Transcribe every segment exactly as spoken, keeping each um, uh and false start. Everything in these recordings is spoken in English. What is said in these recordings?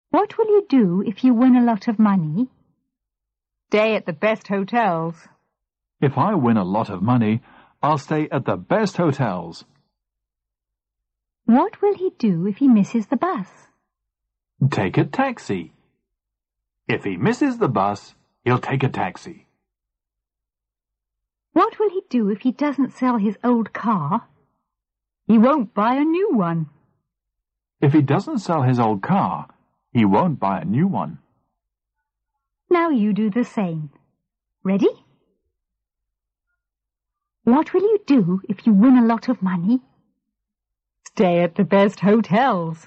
What will you do if you win a lot of money? Stay at the best hotels. If I win a lot of money, I'll stay at the best hotels. What will he do if he misses the bus? Take a taxi. If he misses the bus, he'll take a taxi. What will he do if he doesn't sell his old car? He won't buy a new one. If he doesn't sell his old car, he won't buy a new one. Now you do the same. Ready? What will you do if you win a lot of money? Stay at the best hotels.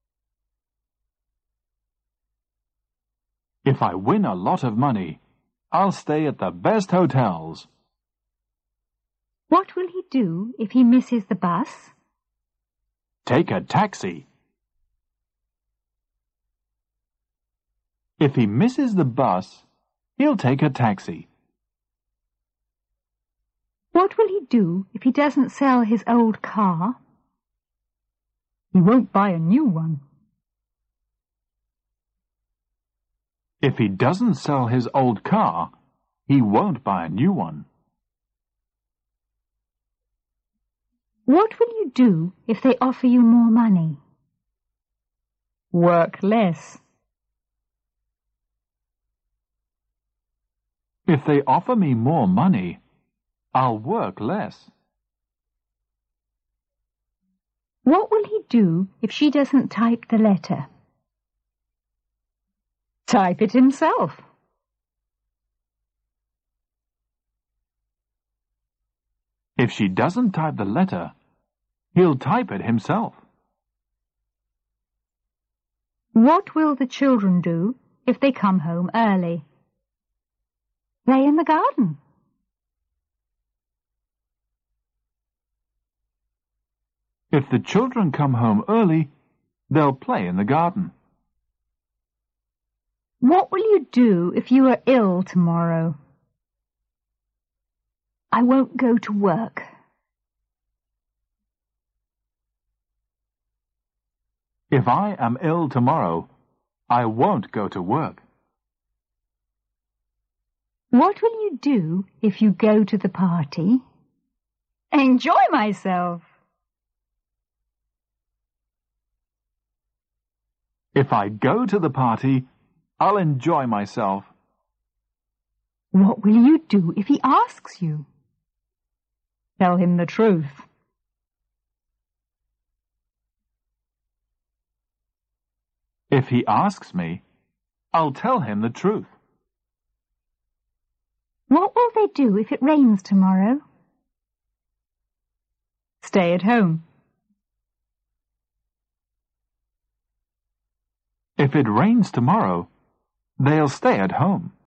If I win a lot of money, I'll stay at the best hotels. What will he do if he misses the bus? Take a taxi. If he misses the bus, he'll take a taxi. What will he do if he doesn't sell his old car? He won't buy a new one. If he doesn't sell his old car, he won't buy a new one. What will you do if they offer you more money? Work less. If they offer me more money, I'll work less. What will he do if she doesn't type the letter? Type it himself. If she doesn't type the letter, he'll type it himself. What will the children do if they come home early? Play in the garden. If the children come home early, they'll play in the garden. What will you do if you are ill tomorrow? I won't go to work. If I am ill tomorrow, I won't go to work. What will you do if you go to the party? Enjoy myself. If I go to the party, I'll enjoy myself. What will you do if he asks you? Tell him the truth. If he asks me, I'll tell him the truth. What will they do if it rains tomorrow? Stay at home. If it rains tomorrow, they'll stay at home.